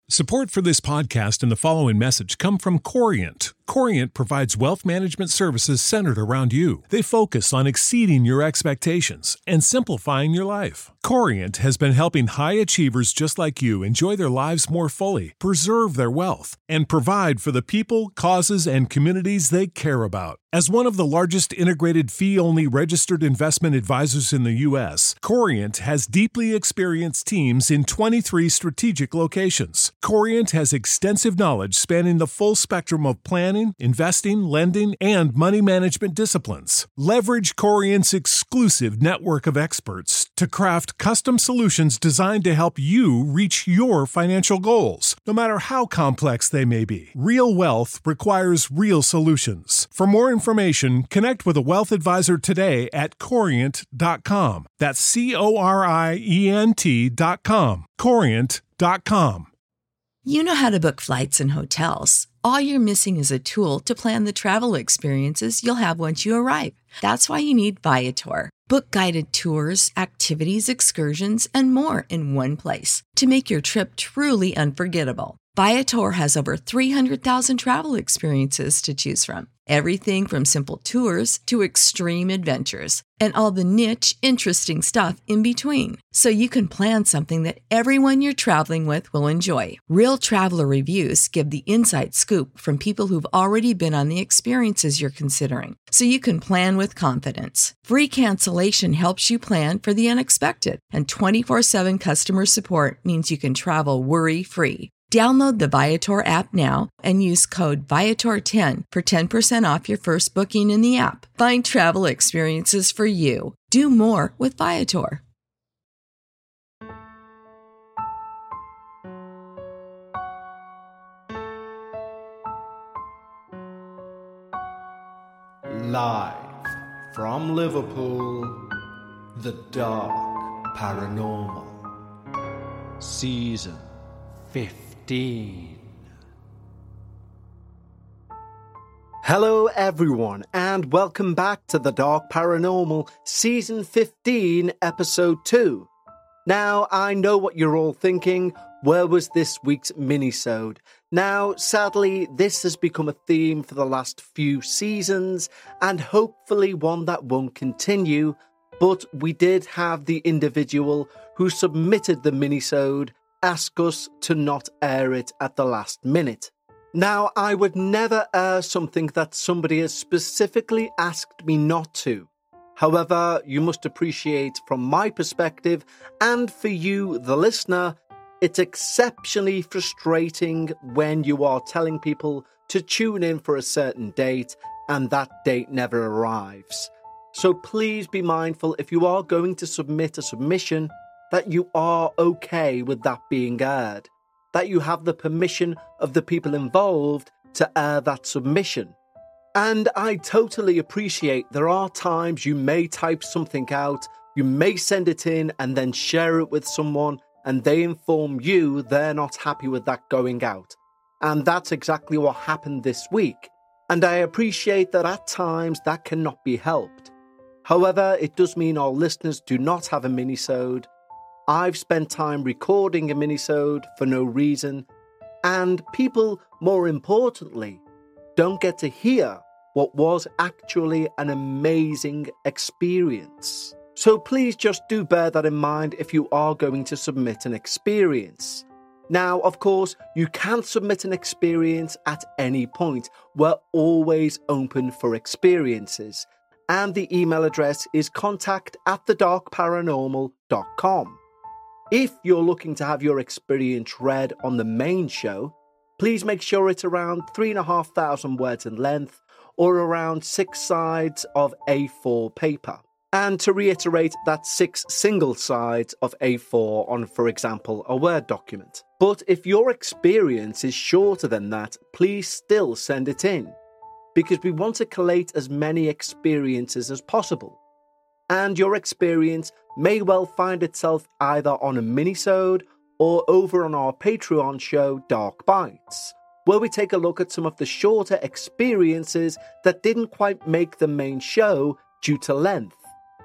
Support for this podcast and the following message come from Corient. Corient provides wealth management services centered around you. They focus on exceeding your expectations and simplifying your life. Corient has been helping high achievers just like you enjoy their lives more fully, preserve their wealth, and provide for the people, causes, and communities they care about. As one of the largest integrated fee-only registered investment advisors in the U.S., Corient has deeply experienced teams in 23 strategic locations. Corient has extensive knowledge spanning the full spectrum of planning, investing, lending, and money management disciplines. Leverage Corient's exclusive network of experts to craft custom solutions designed to help you reach your financial goals, no matter how complex they may be. Real wealth requires real solutions. For more information, connect with a wealth advisor today at Corient.com. That's Corient.com. Corient.com. You know how to book flights and hotels. All you're missing is a tool to plan the travel experiences you'll have once you arrive. That's why you need Viator. Book guided tours, activities, excursions, and more in one place to make your trip truly unforgettable. Viator has over 300,000 travel experiences to choose from. Everything from simple tours to extreme adventures and all the niche, interesting stuff in between. So you can plan something that everyone you're traveling with will enjoy. Real traveler reviews give the inside scoop from people who've already been on the experiences you're considering. So you can plan with confidence. Free cancellation helps you plan for the unexpected. And 24/7 customer support means you can travel worry-free. Download the Viator app now and use code Viator10 for 10% off your first booking in the app. Find travel experiences for you. Do more with Viator. Live from Liverpool, The Dark Paranormal, Season 15. Hello everyone and welcome back to The Dark Paranormal Season 15 Episode 2. Now I know what you're all thinking, where was this week's minisode? Now sadly this has become a theme for the last few seasons and hopefully one that won't continue, but we did have the individual who submitted the minisode ask us to not air it at the last minute. Now, I would never air something that somebody has specifically asked me not to. However, you must appreciate from my perspective, and for you, the listener, it's exceptionally frustrating when you are telling people to tune in for a certain date and that date never arrives. So please be mindful if you are going to submit a submission that you are okay with that being aired, that you have the permission of the people involved to air that submission. And I totally appreciate there are times you may type something out, you may send it in and then share it with someone and they inform you they're not happy with that going out. And that's exactly what happened this week. And I appreciate that at times that cannot be helped. However, it does mean our listeners do not have a minisode. I've spent time recording a minisode for no reason, and people, more importantly, don't get to hear what was actually an amazing experience. So please just do bear that in mind if you are going to submit an experience. Now, of course, you can submit an experience at any point. We're always open for experiences, and the email address is contact@thedarkparanormal.com. If you're looking to have your experience read on the main show, please make sure it's around 3,500 words in length or around 6 sides of A4 paper. And to reiterate, that's 6 single sides of A4 on, for example, a Word document. But if your experience is shorter than that, please still send it in, because we want to collate as many experiences as possible. And your experience may well find itself either on a minisode or over on our Patreon show Dark Bites, where we take a look at some of the shorter experiences that didn't quite make the main show due to length.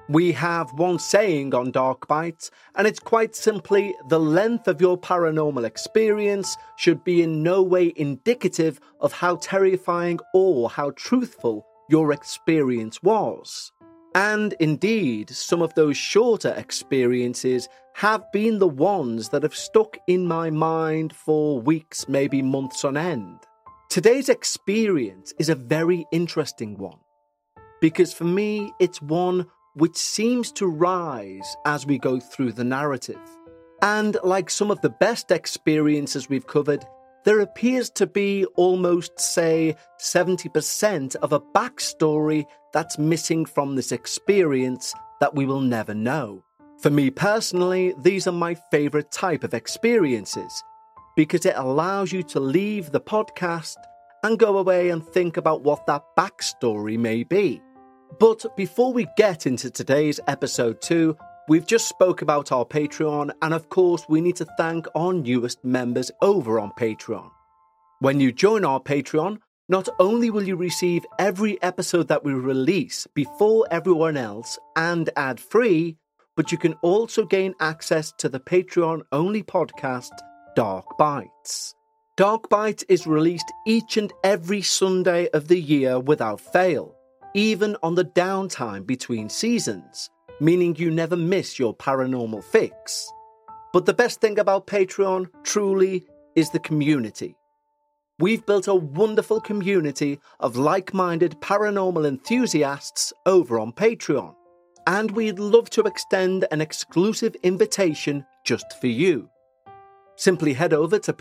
We have one saying on Dark Bites, and it's quite simply the length of your paranormal experience should be in no way indicative of how terrifying or how truthful your experience was. And indeed, some of those shorter experiences have been the ones that have stuck in my mind for weeks, maybe months on end. Today's experience is a very interesting one, because for me, it's one which seems to rise as we go through the narrative. And like some of the best experiences we've covered, there appears to be almost, say, 70% of a backstory that's missing from this experience that we will never know. For me personally, these are my favourite type of experiences, because it allows you to leave the podcast and go away and think about what that backstory may be. But before we get into today's episode 2, we've just spoke about our Patreon, and of course we need to thank our newest members over on Patreon. When you join our Patreon, not only will you receive every episode that we release before everyone else and ad-free, but you can also gain access to the Patreon-only podcast, Dark Bites. Dark Bites is released each and every Sunday of the year without fail, even on the downtime between seasons, meaning you never miss your paranormal fix. But the best thing about Patreon, truly, is the community. We've built a wonderful community of like-minded paranormal enthusiasts over on Patreon, and we'd love to extend an exclusive invitation just for you. Simply head over to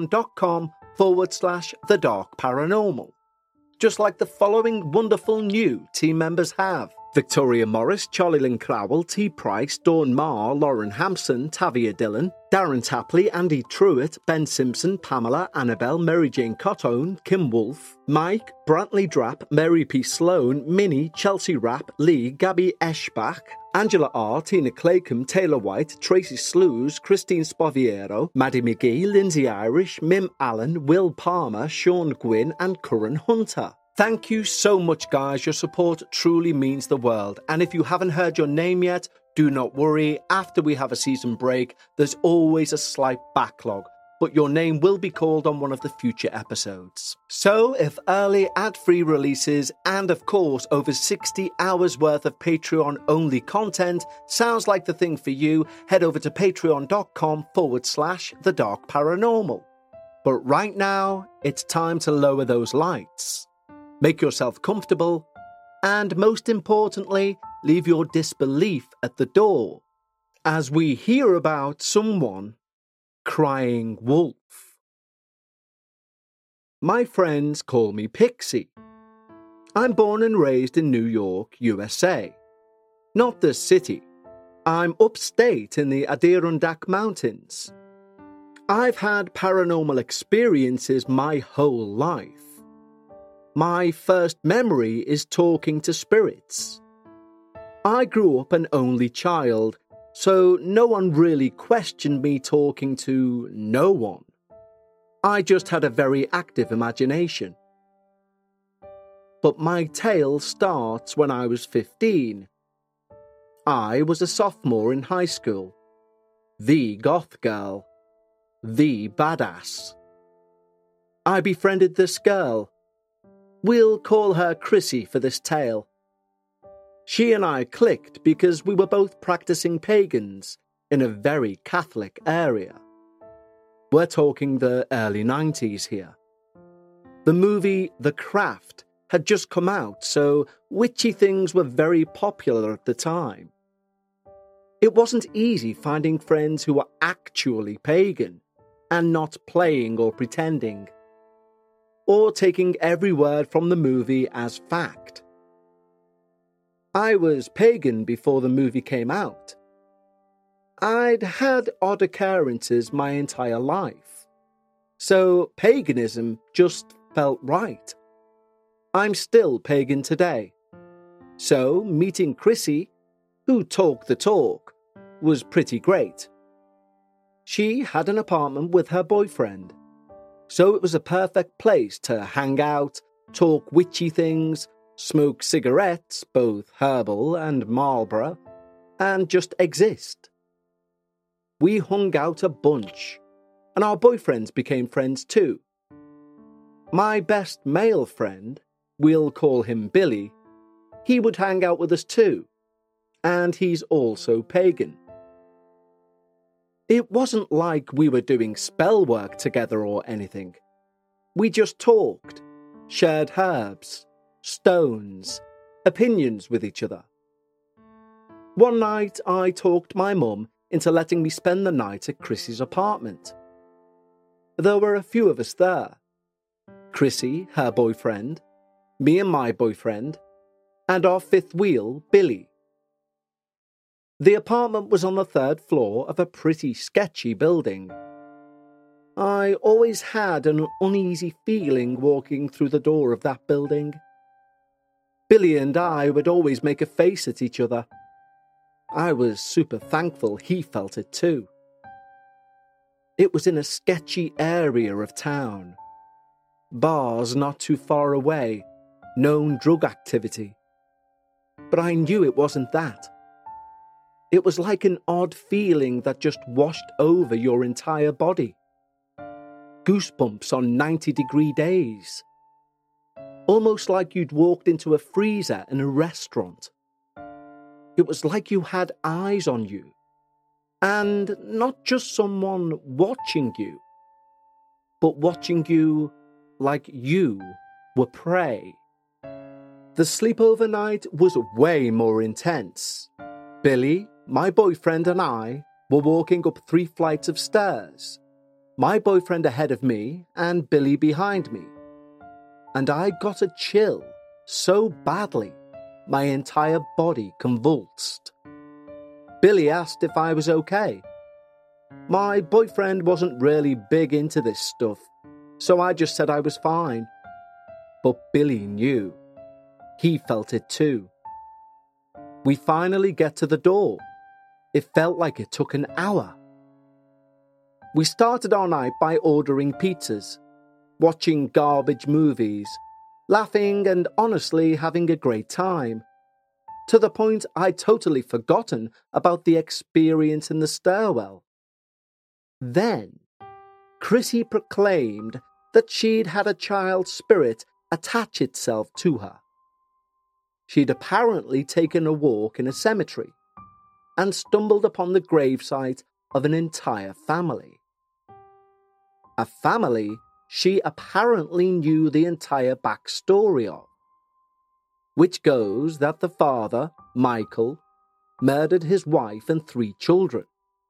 patreon.com/thedarkparanormal. Just like the following wonderful new team members have: Victoria Morris, Charlie Lynn Crowell, T. Price, Dawn Marr, Lauren Hampson, Tavia Dillon, Darren Tapley, Andy Truitt, Ben Simpson, Pamela, Annabelle, Mary Jane Cottone, Kim Wolfe, Mike, Brantley Drapp, Mary P. Sloan, Minnie, Chelsea Rapp, Lee, Gabby Eschbach, Angela R., Tina Claycomb, Taylor White, Tracy Slews, Christine Spoviero, Maddie McGee, Lindsay Irish, Mim Allen, Will Palmer, Sean Gwynn, and Curran Hunter. Thank you so much, guys. Your support truly means the world. And if you haven't heard your name yet, do not worry. After we have a season break, there's always a slight backlog, but your name will be called on one of the future episodes. So if early ad-free releases and of course over 60 hours worth of Patreon-only content sounds like the thing for you, head over to patreon.com/thedarkparanormal. But right now, it's time to lower those lights. Make yourself comfortable, and most importantly, leave your disbelief at the door, as we hear about someone crying wolf. My friends call me Pixie. I'm born and raised in New York, USA. Not the city. I'm upstate in the Adirondack Mountains. I've had paranormal experiences my whole life. My first memory is talking to spirits. I grew up an only child, so no one really questioned me talking to no one. I just had a very active imagination. But my tale starts when I was 15. I was a sophomore in high school. The goth girl. The badass. I befriended this girl. We'll call her Chrissy for this tale. She and I clicked because we were both practicing pagans in a very Catholic area. We're talking the early 90s here. The movie The Craft had just come out, so witchy things were very popular at the time. It wasn't easy finding friends who were actually pagan and not playing or pretending, or taking every word from the movie as fact. I was pagan before the movie came out. I'd had odd occurrences my entire life, so paganism just felt right. I'm still pagan today. So meeting Chrissy, who talked the talk, was pretty great. She had an apartment with her boyfriend, so it was a perfect place to hang out, talk witchy things, smoke cigarettes, both herbal and Marlboro, and just exist. We hung out a bunch, and our boyfriends became friends too. My best male friend, we'll call him Billy, he would hang out with us too, and he's also pagan. It wasn't like we were doing spell work together or anything. We just talked, shared herbs, stones, opinions with each other. One night I talked my mum into letting me spend the night at Chrissy's apartment. There were a few of us there. Chrissy, her boyfriend, me and my boyfriend, and our fifth wheel, Billy. The apartment was on the third floor of a pretty sketchy building. I always had an uneasy feeling walking through the door of that building. Billy and I would always make a face at each other. I was super thankful he felt it too. It was in a sketchy area of town. Bars not too far away, known drug activity. But I knew it wasn't that. It was like an odd feeling that just washed over your entire body. Goosebumps on 90-degree days. Almost like you'd walked into a freezer in a restaurant. It was like you had eyes on you. And not just someone watching you, but watching you like you were prey. The sleepover night was way more intense. Billy, my boyfriend, and I were walking up 3 flights of stairs. My boyfriend ahead of me and Billy behind me. And I got a chill so badly, my entire body convulsed. Billy asked if I was okay. My boyfriend wasn't really big into this stuff, so I just said I was fine. But Billy knew. He felt it too. We finally get to the door. It felt like it took an hour. We started our night by ordering pizzas, watching garbage movies, laughing and honestly having a great time. To the point I'd totally forgotten about the experience in the stairwell. Then, Chrissy proclaimed that she'd had a child spirit attach itself to her. She'd apparently taken a walk in a cemetery and stumbled upon the gravesite of an entire family. A family she apparently knew the entire backstory of, which goes that the father, Michael, murdered his wife and 3 children.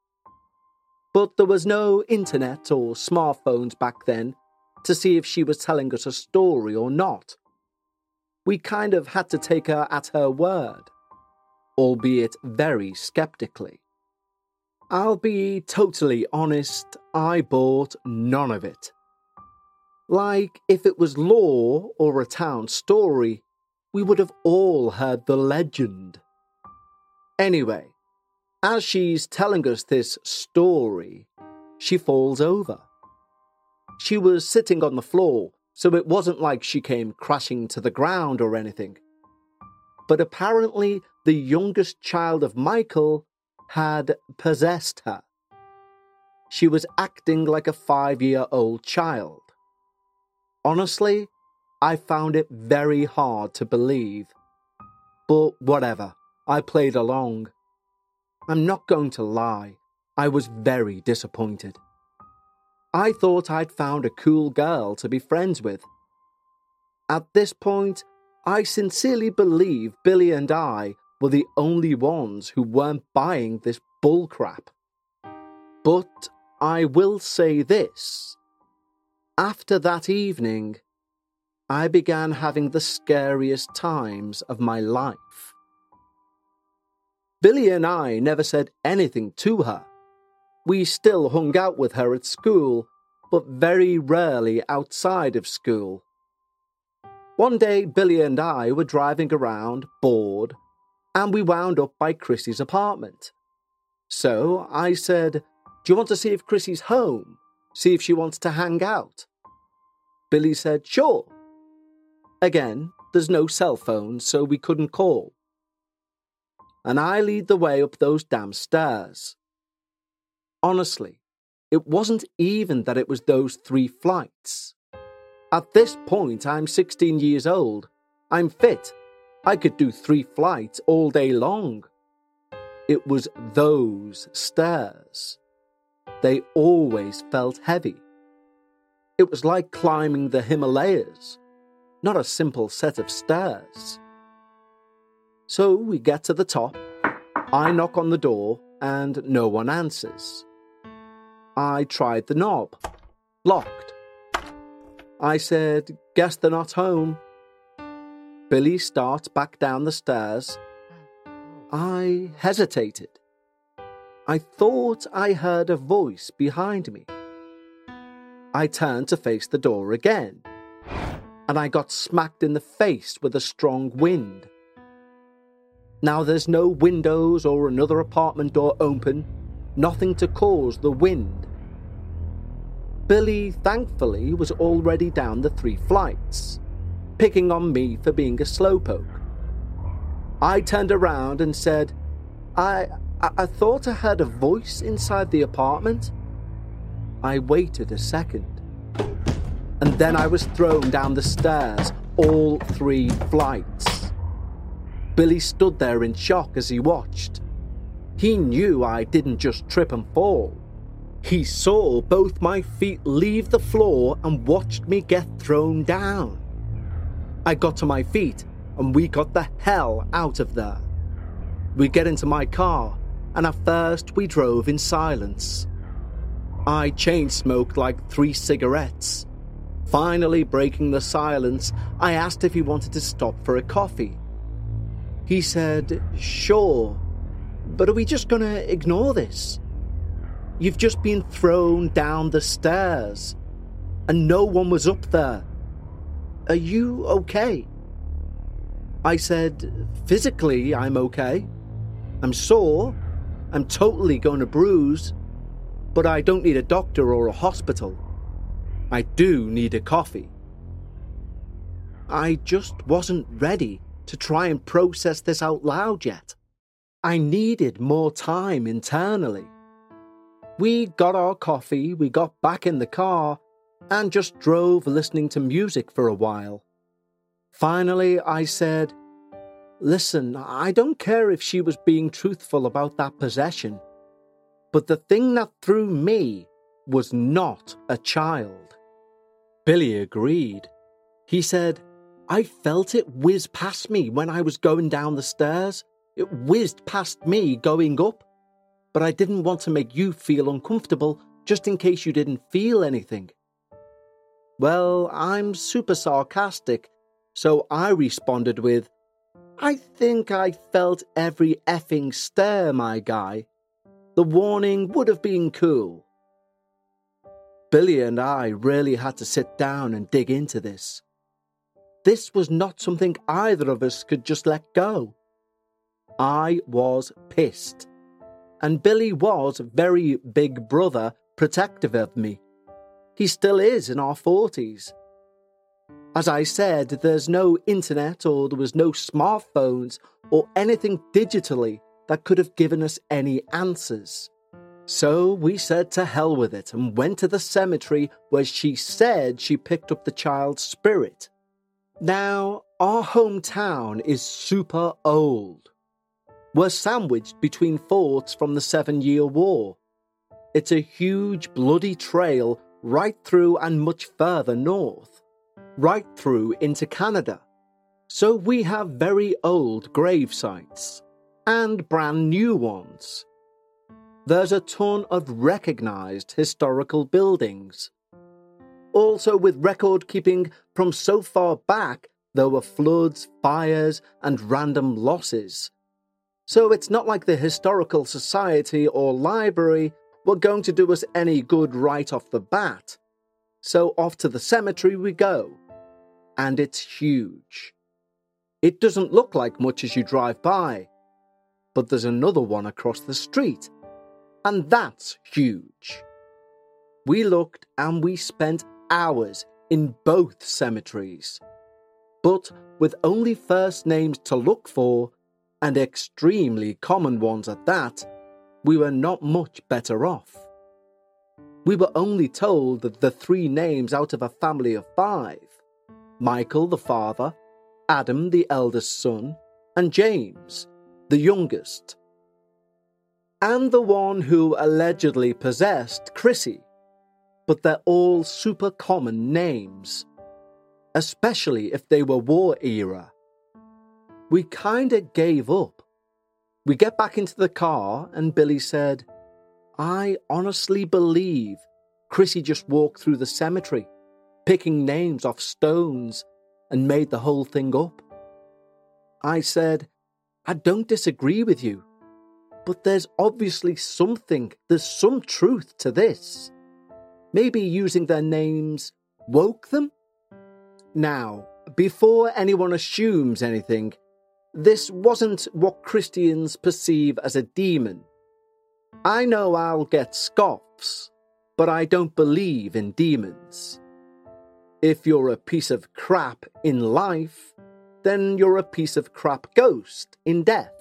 But there was no internet or smartphones back then to see if she was telling us a story or not. We kind of had to take her at her word, albeit very skeptically. I'll be totally honest, I bought none of it. Like, if it was lore or a town story, we would have all heard the legend. Anyway, as she's telling us this story, she falls over. She was sitting on the floor, so it wasn't like she came crashing to the ground or anything. But apparently the youngest child of Michael had possessed her. She was acting like a 5-year-old child. Honestly, I found it very hard to believe. But whatever, I played along. I'm not going to lie, I was very disappointed. I thought I'd found a cool girl to be friends with. At this point, I sincerely believe Billy and I were the only ones who weren't buying this bullcrap. But I will say this. After that evening, I began having the scariest times of my life. Billy and I never said anything to her. We still hung out with her at school, but very rarely outside of school. One day, Billy and I were driving around, bored, and we wound up by Chrissy's apartment. So I said, "Do you want to see if Chrissy's home? See if she wants to hang out?" Billy said, "Sure." Again, there's no cell phone, so we couldn't call. And I lead the way up those damn stairs. Honestly, it wasn't even that it was those 3 flights. At this point, I'm 16 years old. I'm fit. I could do 3 flights all day long. It was those stairs. They always felt heavy. It was like climbing the Himalayas, not a simple set of stairs. So we get to the top. I knock on the door and no one answers. I tried the knob. Locked. I said, "Guess they're not home." Billy starts back down the stairs. I hesitated. I thought I heard a voice behind me. I turned to face the door again, and I got smacked in the face with a strong wind. Now there's no windows or another apartment door open, nothing to cause the wind. Billy, thankfully, was already down the 3 flights, picking on me for being a slowpoke. I turned around and said, I thought I heard a voice inside the apartment. I waited a second, and then I was thrown down the stairs, all 3 flights. Billy stood there in shock as he watched. He knew I didn't just trip and fall. He saw both my feet leave the floor and watched me get thrown down. I got to my feet and we got the hell out of there. We get into my car, and at first we drove in silence. I chain smoked like 3 cigarettes. Finally breaking the silence, I asked if he wanted to stop for a coffee. He said, "Sure, but are we just gonna ignore this? You've just been thrown down the stairs, and no one was up there. Are you okay?" I said, "Physically, I'm okay. I'm sore. I'm totally going to bruise. But I don't need a doctor or a hospital. I do need a coffee." I just wasn't ready to try and process this out loud yet. I needed more time internally. We got our coffee, we got back in the car, and just drove listening to music for a while. Finally, I said, "Listen, I don't care if she was being truthful about that possession, but the thing that threw me was not a child." Billy agreed. He said, "I felt it whiz past me when I was going down the stairs. It whizzed past me going up. But I didn't want to make you feel uncomfortable just in case you didn't feel anything." Well, I'm super sarcastic, so I responded with, "I think I felt every effing stair, my guy. The warning would have been cool." Billy and I really had to sit down and dig into this. This was not something either of us could just let go. I was pissed, and Billy was very big brother protective of me. He still is in our 40s. As I said, there's no internet or there was no smartphones or anything digitally that could have given us any answers. So we said to hell with it and went to the cemetery where she said she picked up the child's spirit. Now, our hometown is super old. We're sandwiched between forts from the 7-Year War. It's a huge bloody trail right through and much further north, right through into Canada. So we have very old grave sites and brand new ones. There's a ton of recognised historical buildings. Also with record keeping from so far back, there were floods, fires and random losses. So it's not like the Historical Society or library were going to do us any good right off the bat. So off to the cemetery we go. And it's huge. It doesn't look like much as you drive by. But there's another one across the street. And that's huge. We looked and we spent hours in both cemeteries. but with only first names to look for, and extremely common ones at that, we were not much better off. We were only told that the 3 names out of a family of 5, Michael the father, Adam the eldest son, and James, the youngest, and the one who allegedly possessed Chrissy, but they're all super common names, especially if they were war era. We kinda gave up. We get back into the car and Billy said, I honestly believe Chrissy just walked through the cemetery, picking names off stones, and made the whole thing up. I said, I don't disagree with you, but there's obviously there's some truth to this. Maybe using their names woke them? Now, before anyone assumes anything, this wasn't what Christians perceive as a demon. I know I'll get scoffs, but I don't believe in demons. If you're a piece of crap in life, then you're a piece of crap ghost in death.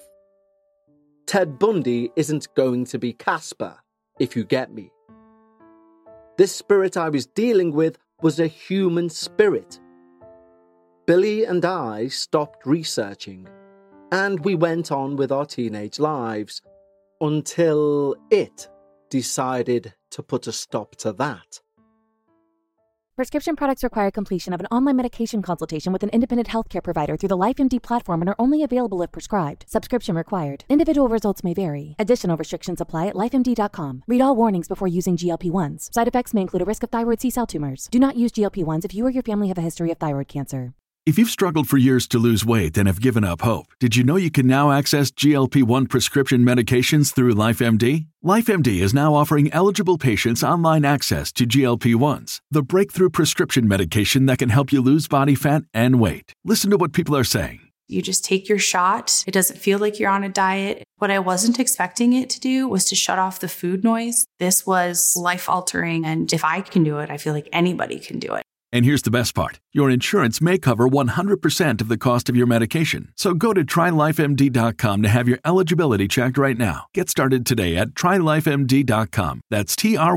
Ted Bundy isn't going to be Casper, if you get me. This spirit I was dealing with was a human spirit. Billy and I stopped researching, and we went on with our teenage lives until it decided to put a stop to that. Prescription products require completion of an online medication consultation with an independent healthcare provider through the LifeMD platform and are only available if prescribed. Subscription required. Individual results may vary. Additional restrictions apply at lifemd.com. Read all warnings before using GLP-1s. Side effects may include a risk of thyroid C-cell tumors. Do not use GLP-1s if you or your family have a history of thyroid cancer. If you've struggled for years to lose weight and have given up hope, did you know you can now access GLP-1 prescription medications through LifeMD? LifeMD is now offering eligible patients online access to GLP-1s, the breakthrough prescription medication that can help you lose body fat and weight. Listen to what people are saying. You just take your shot. It doesn't feel like you're on a diet. What I wasn't expecting it to do was to shut off the food noise. This was life-altering, and if I can do it, I feel like anybody can do it. And here's the best part. Your insurance may cover 100% of the cost of your medication. So go to TryLifeMD.com to have your eligibility checked right now. Get started today at TryLifeMD.com. That's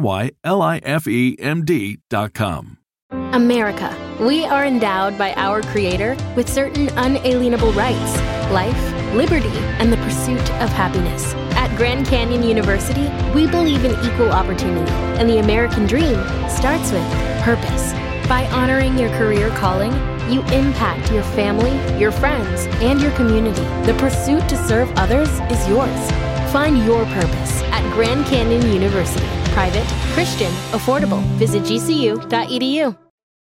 TryLifeMD.com. America. We are endowed by our Creator with certain unalienable rights: life, liberty, and the pursuit of happiness. At Grand Canyon University, we believe in equal opportunity, and the American dream starts with purpose. By honoring your career calling, you impact your family, your friends, and your community. The pursuit to serve others is yours. Find your purpose at Grand Canyon University. Private, Christian, affordable. Visit gcu.edu.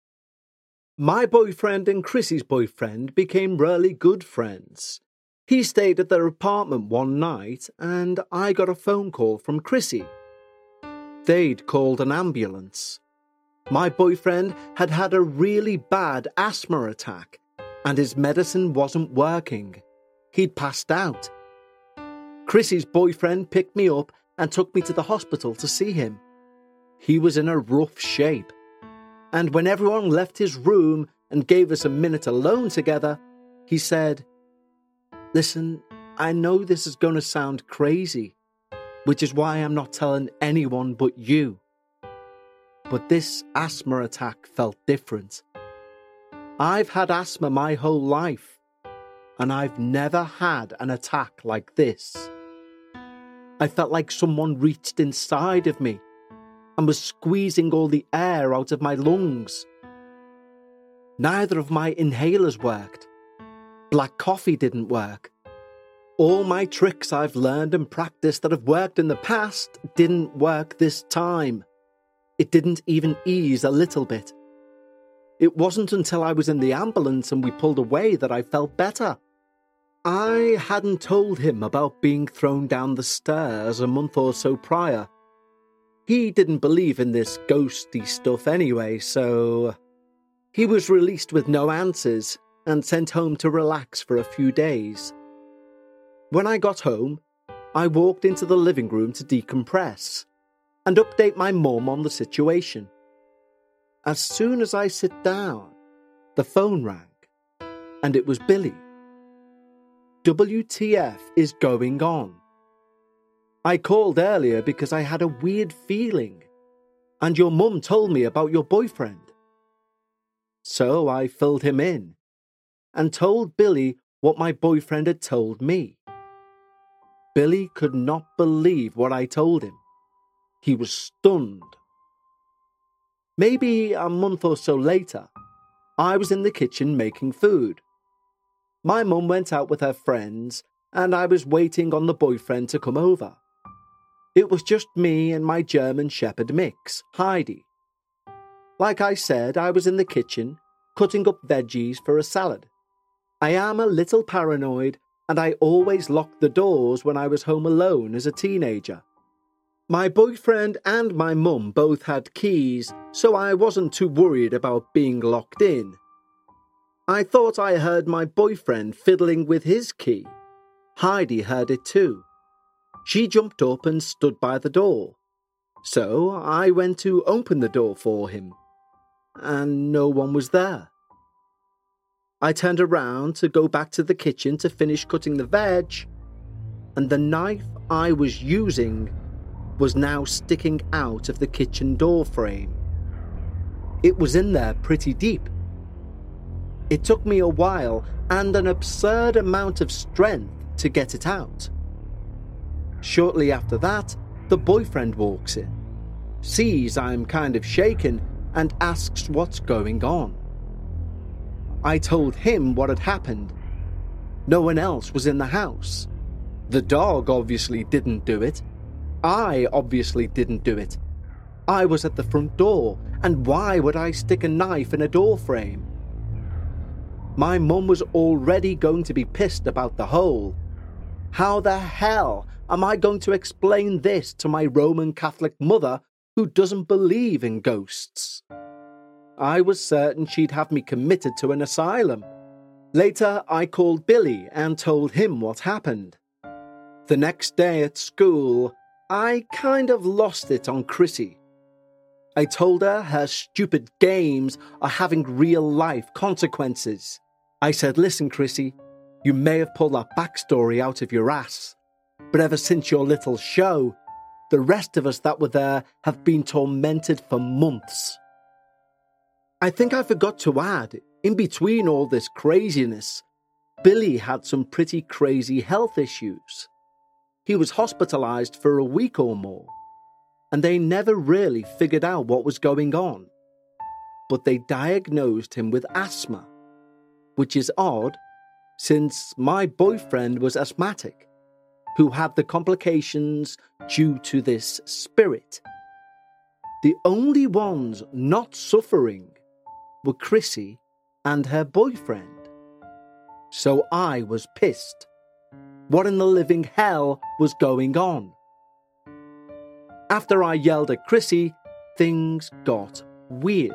My boyfriend and Chrissy's boyfriend became really good friends. He stayed at their apartment one night and I got a phone call from Chrissy. They'd called an ambulance. My boyfriend had had a really bad asthma attack and his medicine wasn't working. He'd passed out. Chrissy's boyfriend picked me up and took me to the hospital to see him. He was in a rough shape. And when everyone left his room and gave us a minute alone together, he said, "Listen, I know this is going to sound crazy, which is why I'm not telling anyone but you. But this asthma attack felt different. I've had asthma my whole life, and I've never had an attack like this. I felt like someone reached inside of me and was squeezing all the air out of my lungs. Neither of my inhalers worked. Black coffee didn't work. All my tricks I've learned and practiced that have worked in the past didn't work this time. It didn't even ease a little bit. It wasn't until I was in the ambulance and we pulled away that I felt better." I hadn't told him about being thrown down the stairs a month or so prior. He didn't believe in this ghosty stuff anyway, so he was released with no answers and sent home to relax for a few days. When I got home, I walked into the living room to decompress and update my mum on the situation. As soon as I sit down, the phone rang. and it was Billy. WTF is going on? I called earlier because I had a weird feeling, and your mum told me about your boyfriend. So I filled him in and told Billy what my boyfriend had told me. Billy could not believe what I told him. He was stunned. Maybe a month or so later, I was in the kitchen making food. My mum went out with her friends, and I was waiting on the boyfriend to come over. It was just me and my German Shepherd mix, Heidi. Like I said, I was in the kitchen, cutting up veggies for a salad. I am a little paranoid, and I always locked the doors when I was home alone as a teenager. My boyfriend and my mum both had keys, so I wasn't too worried about being locked in. I thought I heard my boyfriend fiddling with his key. Heidi heard it too. She jumped up and stood by the door. So I went to open the door for him, and no one was there. I turned around to go back to the kitchen to finish cutting the veg, and the knife I was using was now sticking out of the kitchen door frame. It was in there pretty deep. It took me a while and an absurd amount of strength to get it out. Shortly after that, the boyfriend walks in, sees I'm kind of shaken, and asks what's going on. I told him what had happened. No one else was in the house. The dog obviously didn't do it. I obviously didn't do it. I was at the front door, and why would I stick a knife in a door frame? My mum was already going to be pissed about the hole. How the hell am I going to explain this to my Roman Catholic mother who doesn't believe in ghosts? I was certain she'd have me committed to an asylum. Later, I called Billy and told him what happened. The next day at school, I kind of lost it on Chrissy. I told her stupid games are having real-life consequences. I said, listen, Chrissy, you may have pulled that backstory out of your ass, but ever since your little show, the rest of us that were there have been tormented for months. I think I forgot to add, in between all this craziness, Billy had some pretty crazy health issues. He was hospitalized for a week or more, and they never really figured out what was going on. But they diagnosed him with asthma, which is odd, since my boyfriend was asthmatic, who had the complications due to this spirit. The only ones not suffering were Chrissy and her boyfriend. So I was pissed. What in the living hell was going on? After I yelled at Chrissy, things got weird.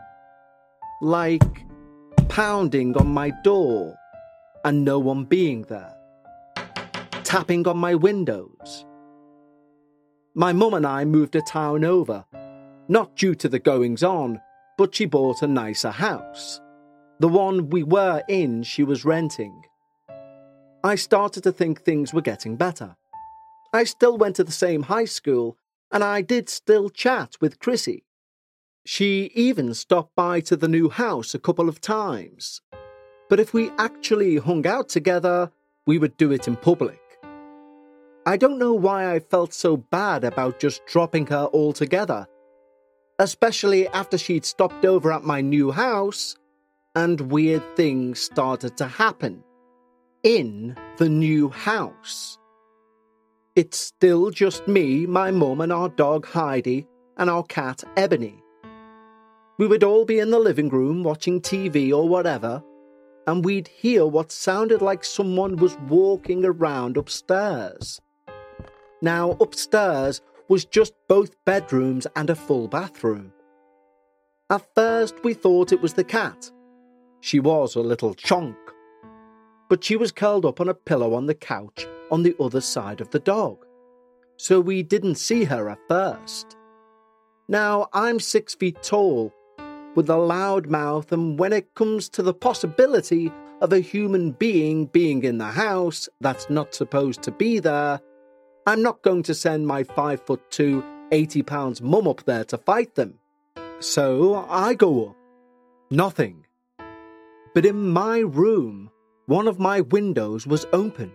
Like pounding on my door and no one being there. Tapping on my windows. My mum and I moved a town over, not due to the goings-on, but she bought a nicer house. The one we were in, she was renting. I started to think things were getting better. I still went to the same high school, and I did still chat with Chrissy. She even stopped by to the new house a couple of times. But if we actually hung out together, we would do it in public. I don't know why I felt so bad about just dropping her altogether, especially after she'd stopped over at my new house and weird things started to happen in the new house. It's still just me, my mum, and our dog Heidi, and our cat Ebony. We would all be in the living room watching TV or whatever, and we'd hear what sounded like someone was walking around upstairs. Now, upstairs was just both bedrooms and a full bathroom. At first, we thought it was the cat. She was a little chonk, but she was curled up on a pillow on the couch on the other side of the dog, so we didn't see her at first. Now, I'm 6 feet tall, with a loud mouth, and when it comes to the possibility of a human being in the house that's not supposed to be there, I'm not going to send my 5'2", 80 pounds mum up there to fight them. So I go up. Nothing. But in my room, one of my windows was open.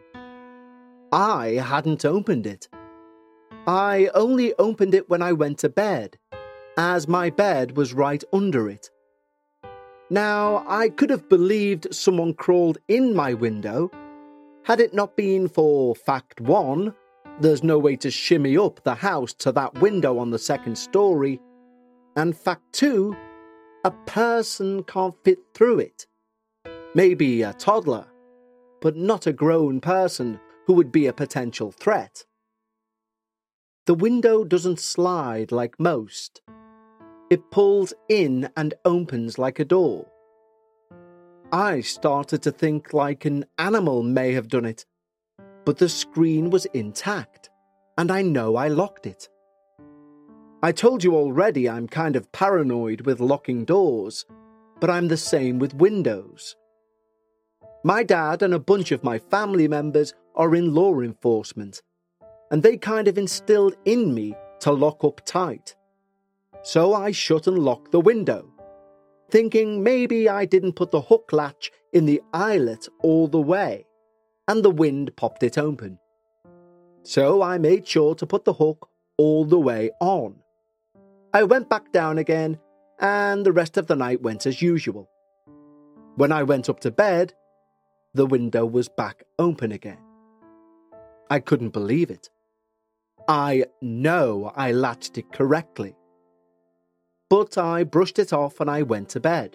I hadn't opened it. I only opened it when I went to bed, as my bed was right under it. Now, I could have believed someone crawled in my window, had it not been for fact 1, there's no way to shimmy up the house to that window on the 2nd story, and fact 2, a person can't fit through it. Maybe a toddler, but not a grown person who would be a potential threat. The window doesn't slide like most. It pulls in and opens like a door. I started to think like an animal may have done it, but the screen was intact, and I know I locked it. I told you already I'm kind of paranoid with locking doors, but I'm the same with windows. My dad and a bunch of my family members are in law enforcement, and they kind of instilled in me to lock up tight. So I shut and locked the window, thinking maybe I didn't put the hook latch in the eyelet all the way, and the wind popped it open. So I made sure to put the hook all the way on. I went back down again, and the rest of the night went as usual. When I went up to bed, the window was back open again. I couldn't believe it. I know I latched it correctly. But I brushed it off and I went to bed.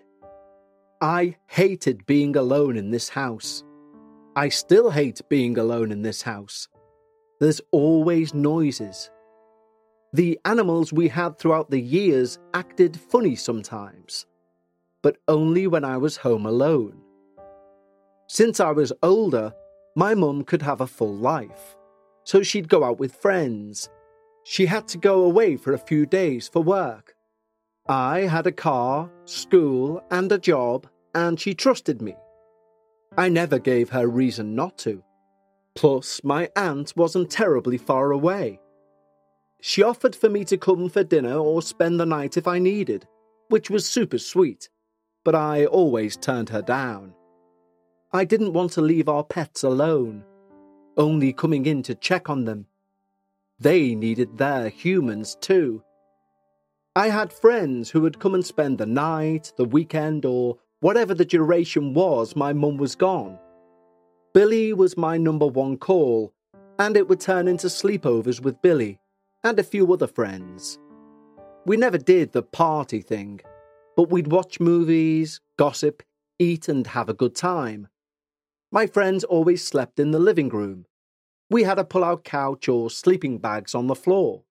I hated being alone in this house. I still hate being alone in this house. There's always noises. The animals we had throughout the years acted funny sometimes, but only when I was home alone. Since I was older, my mum could have a full life, so she'd go out with friends. She had to go away for a few days for work. I had a car, school, and a job, and she trusted me. I never gave her reason not to. Plus, my aunt wasn't terribly far away. She offered for me to come for dinner or spend the night if I needed, which was super sweet, but I always turned her down. I didn't want to leave our pets alone, only coming in to check on them. They needed their humans too. I had friends who would come and spend the night, the weekend, or whatever the duration was my mum was gone. Billy was my number one call, and it would turn into sleepovers with Billy and a few other friends. We never did the party thing, but we'd watch movies, gossip, eat and have a good time. My friends always slept in the living room. We had a pull-out couch or sleeping bags on the floor.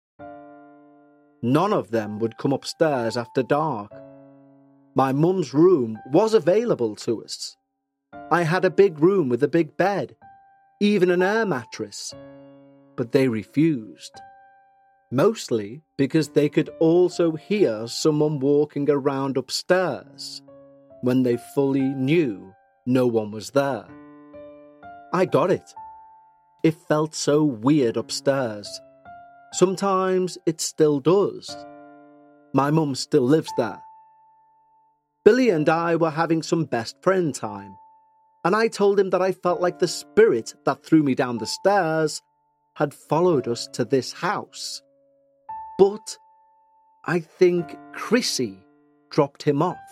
None of them would come upstairs after dark. My mum's room was available to us. I had a big room with a big bed, even an air mattress, but they refused. Mostly because they could also hear someone walking around upstairs when they fully knew no one was there. I got it. It felt so weird upstairs. Sometimes it still does. My mum still lives there. Billy and I were having some best friend time, and I told him that I felt like the spirit that threw me down the stairs had followed us to this house. But I think Chrissy dropped him off.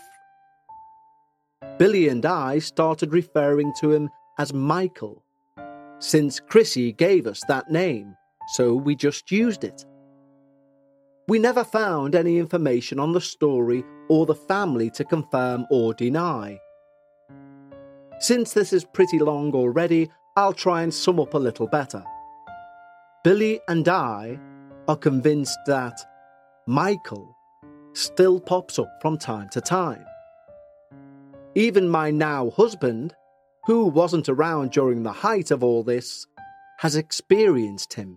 Billy and I started referring to him as Michael, since Chrissy gave us that name, so we just used it. We never found any information on the story or the family to confirm or deny. Since this is pretty long already, I'll try and sum up a little better. Billy and I are convinced that Michael still pops up from time to time. Even my now husband, who wasn't around during the height of all this, has experienced him.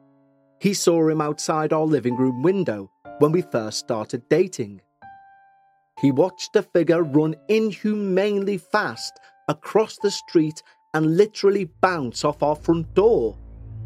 He saw him outside our living room window when we first started dating. he watched a figure run inhumanely fast across the street and literally bounce off our front door.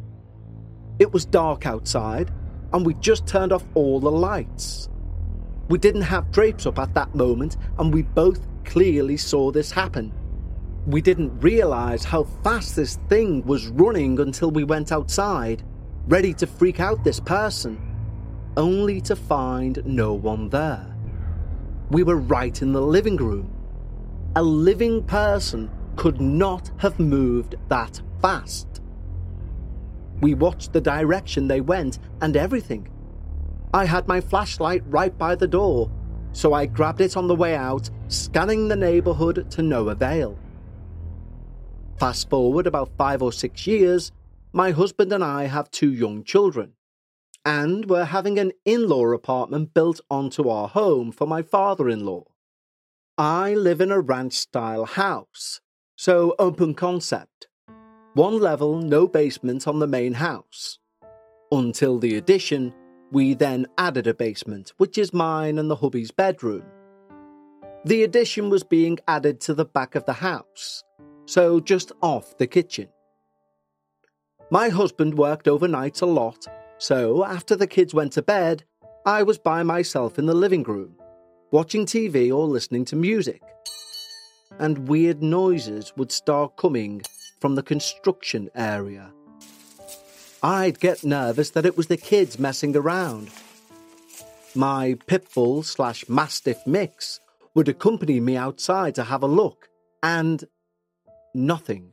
It was dark outside, and we just turned off all the lights. We didn't have drapes up at that moment, and we both clearly saw this happen. We didn't realise how fast this thing was running until we went outside, ready to freak out this person, only to find no one there. We were right in the living room. A living person could not have moved that fast. We watched the direction they went and everything. I had my flashlight right by the door, so I grabbed it on the way out, scanning the neighbourhood to no avail. Fast forward about 5 or 6 years, my husband and I have 2 young children, and we're having an in-law apartment built onto our home for my father-in-law. I live in a ranch-style house, so open concept. 1 level, no basement on the main house. Until the addition, we then added a basement, which is mine and the hubby's bedroom. The addition was being added to the back of the house, so just off the kitchen. My husband worked overnight a lot, so after the kids went to bed, I was by myself in the living room, watching TV or listening to music. And weird noises would start coming from the construction area. I'd get nervous that it was the kids messing around. My pitbull/mastiff mix would accompany me outside to have a look, and nothing.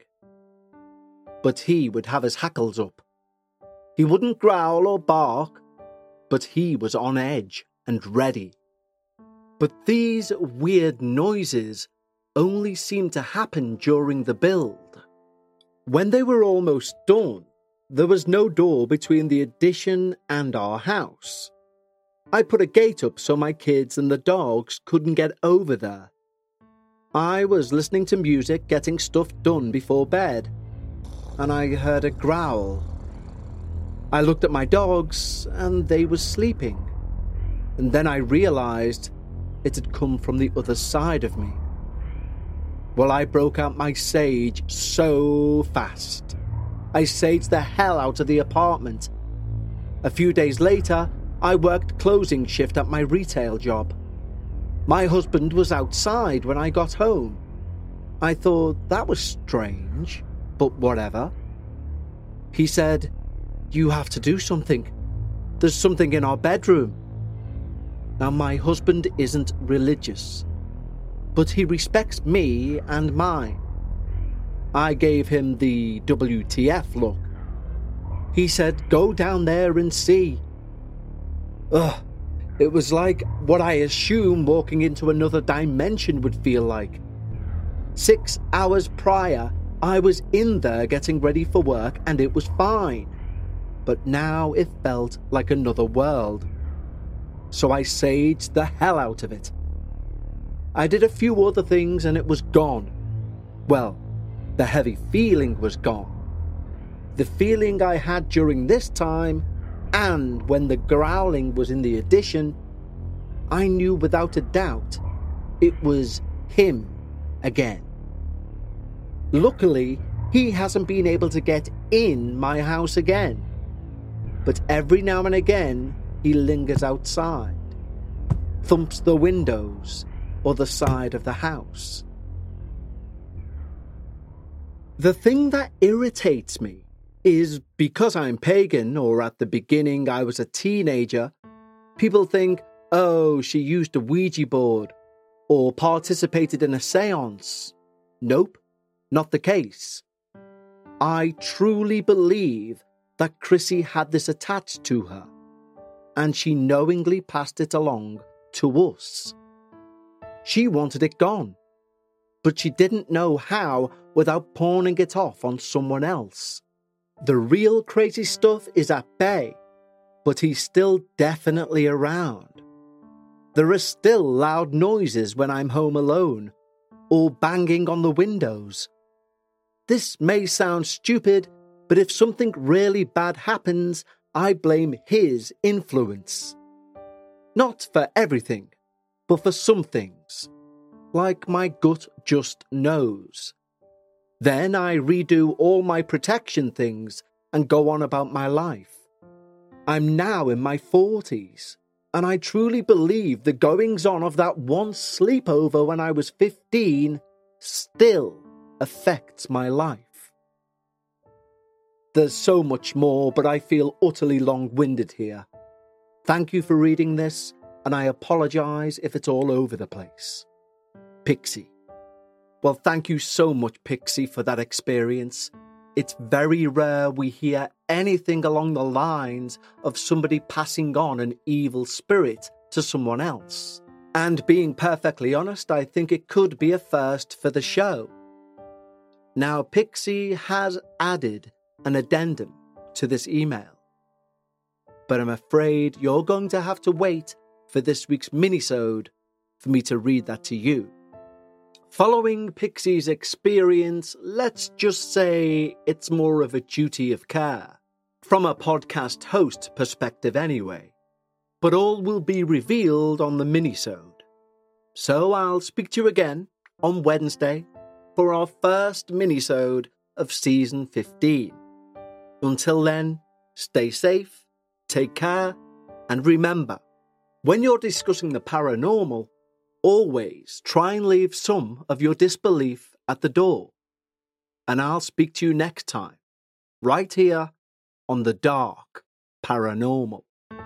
But he would have his hackles up. He wouldn't growl or bark, but he was on edge and ready. But these weird noises only seemed to happen during the build. When they were almost done, there was no door between the addition and our house. I put a gate up so my kids and the dogs couldn't get over there. I was listening to music, getting stuff done before bed, and I heard a growl. I looked at my dogs, and they were sleeping. And then I realised it had come from the other side of me. Well, I broke out my sage so fast. I saged the hell out of the apartment. A few days later, I worked closing shift at my retail job. My husband was outside when I got home. I thought that was strange, but whatever. He said, "You have to do something. There's something in our bedroom." Now, my husband isn't religious, but he respects me and mine. I gave him the WTF look. He said, "Go down there and see." It was like what I assume walking into another dimension would feel like. 6 hours prior, I was in there getting ready for work and it was fine. But now it felt like another world. So I saged the hell out of it. I did a few other things and it was gone. Well, the heavy feeling was gone. The feeling I had during this time, and when the growling was in the addition, I knew without a doubt it was him again. Luckily, he hasn't been able to get in my house again. But every now and again, he lingers outside, thumps the windows or the side of the house. The thing that irritates me is because I'm pagan, or at the beginning I was a teenager, people think, oh, she used a Ouija board or participated in a seance. Nope, not the case. I truly believe that Chrissy had this attached to her, and she knowingly passed it along to us. She wanted it gone, but she didn't know how without pawning it off on someone else. The real crazy stuff is at bay, but he's still definitely around. There are still loud noises when I'm home alone, or banging on the windows. This may sound stupid, but if something really bad happens, I blame his influence. Not for everything, but for some things, like my gut just knows. Then I redo all my protection things and go on about my life. I'm now in my 40s, and I truly believe the goings-on of that one sleepover when I was 15 still affects my life. There's so much more, but I feel utterly long-winded here. Thank you for reading this, and I apologise if it's all over the place. Pixie. Well, thank you so much, Pixie, for that experience. It's very rare we hear anything along the lines of somebody passing on an evil spirit to someone else. And being perfectly honest, I think it could be a first for the show. Now, Pixie has added an addendum to this email, but I'm afraid you're going to have to wait for this week's minisode for me to read that to you. Following Pixie's experience, let's just say it's more of a duty of care, from a podcast host perspective anyway, but all will be revealed on the minisode. So I'll speak to you again on Wednesday for our first minisode of season 15. Until then, stay safe, take care, and remember, when you're discussing the paranormal, always try and leave some of your disbelief at the door. And I'll speak to you next time, right here on The Dark Paranormal.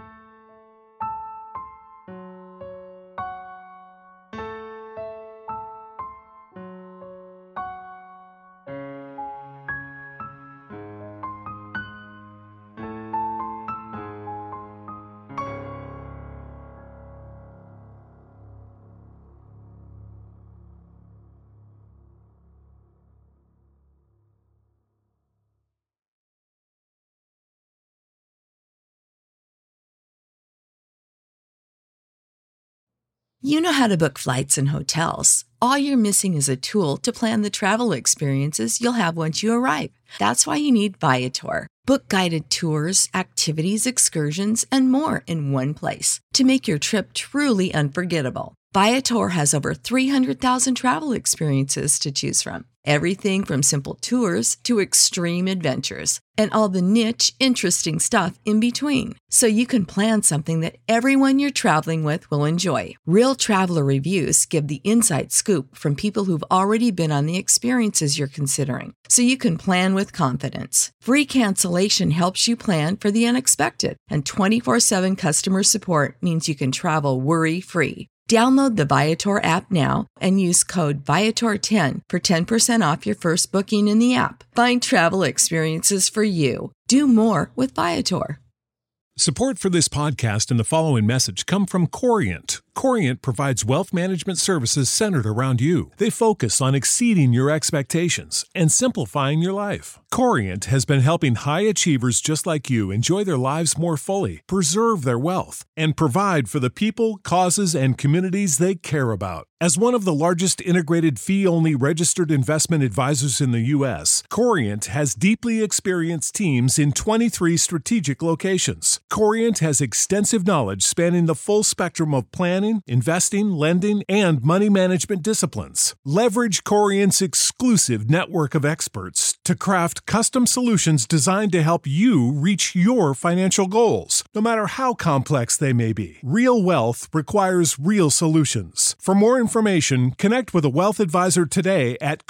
You know how to book flights and hotels. All you're missing is a tool to plan the travel experiences you'll have once you arrive. That's why you need Viator. Book guided tours, activities, excursions, and more in one place to make your trip truly unforgettable. Viator has over 300,000 travel experiences to choose from. Everything from simple tours to extreme adventures and all the niche, interesting stuff in between. So you can plan something that everyone you're traveling with will enjoy. Real traveler reviews give the inside scoop from people who've already been on the experiences you're considering. So you can plan with confidence. Free cancellation helps you plan for the unexpected. And 24/7 customer support means you can travel worry-free. Download the Viator app now and use code Viator10 for 10% off your first booking in the app. Find travel experiences for you. Do more with Viator. Support for this podcast and the following message come from Corient. Corient provides wealth management services centered around you. They focus on exceeding your expectations and simplifying your life. Corient has been helping high achievers just like you enjoy their lives more fully, preserve their wealth, and provide for the people, causes, and communities they care about. As one of the largest integrated fee-only registered investment advisors in the U.S., Corient has deeply experienced teams in 23 strategic locations. Corient has extensive knowledge spanning the full spectrum of planning, investing, lending, and money management disciplines. Leverage Corient's exclusive network of experts to craft custom solutions designed to help you reach your financial goals, no matter how complex they may be. Real wealth requires real solutions. For more information, connect with a wealth advisor today at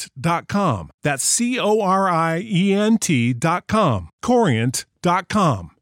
Corient.com. That's Corient.com. Corient.com.